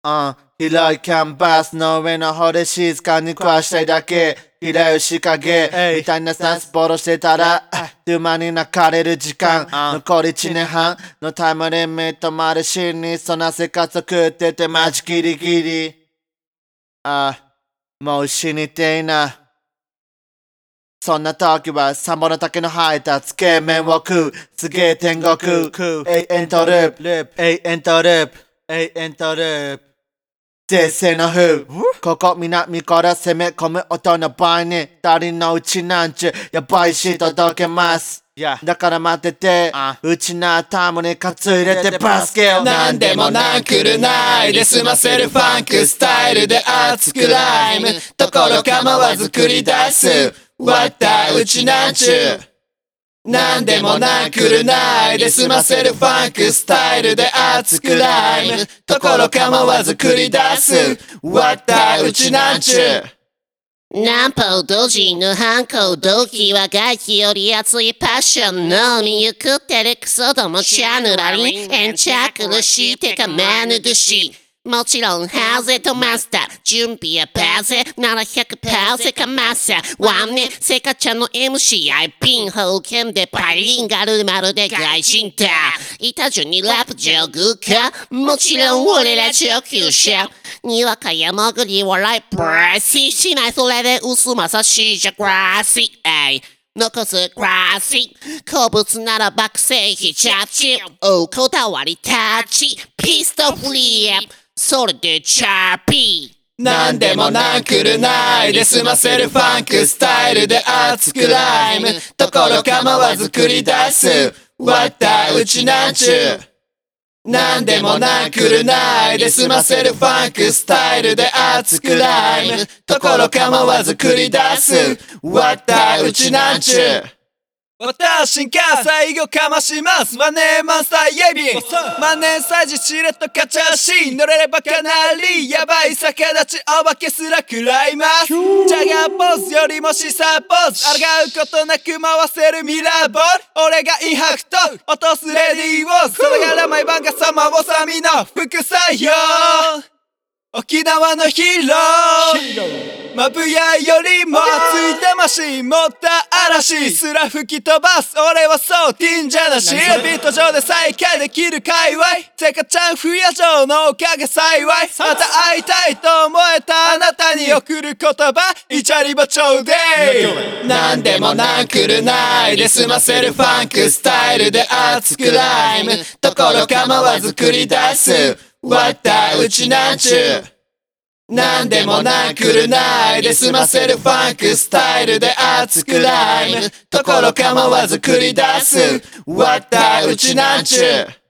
広いキャンバスの上の方で静かに暮らしたいだけ。広い仕掛けみたいなサンスボロしてたら沼に泣かれる時間残り1年半のタイムリミットまで死にそうな生活送っててマジギリギリ。もう死にてえな。そんな時はサンボの竹の生えたつけ麺を食う。すげえ天国永遠とループ永遠とループ永遠とループ。絶世の風ここ南から攻め込む音の倍に二人のうちなんちゅうやばいし届けます。だから待っててうちな頭に担いでてバスケをなんでもなくるないで済ませるファンクスタイルで熱くライムところ構わず繰り出すわったうちなんちゅうなんでもなくるないで済ませるファンクスタイルで熱くライムところ構わず繰り出すわったうちなんちゅう南方同時の反抗動機は外気より熱いパッションのみゆくってるクソどもチャヌラリン延着るしてかまぬぐしもちろんハウゼとマスター準備はパーゼなら100%かまさワンネセカちゃんの MCI ピン封建でバイリンガルまるで外人だいた順にラップ上手かもちろん俺ら上級者にわかやもぐり笑いプレスしないそれで薄まさしじゃグラシー残すクラシ好物なら爆製品チャッチこだわりタッチピストフリーそれでチャーピーなんでもなくるないで済ませるファンクスタイルで熱くライムところ構わず繰り出すわったうちなんちゅうなんでもなくるないで済ませるファンクスタイルで熱くライムところ構わず繰り出すわったうちなんちゅう私が最後かましますマネーマンサイエビマネーサイジしれっとカチャシ乗れればかなりやばい逆立ちお化けすら食らいますジャガーポーズよりもシサーポーズ抗うことなく回せるミラーボール俺がインハクト落とすレディーウォーズそれがら毎晩がサマーオサミの副採用沖縄のヒーローマブヤよりも熱い魂持った嵐すら吹き飛ばす俺はそう忍者だしビート上で再会できる界隈セカちゃん不夜城のおかげ幸いまた会いたいと思えたあなたに送る言葉イチャリバちょうでなんでもなくるないで済ませるファンクスタイルで熱くライムところ構わず繰り出すわったうちなんちゅうなんでもなくるないで済ませるファンクスタイルで熱くライムところ構わず繰り出すわったうちなんちゅう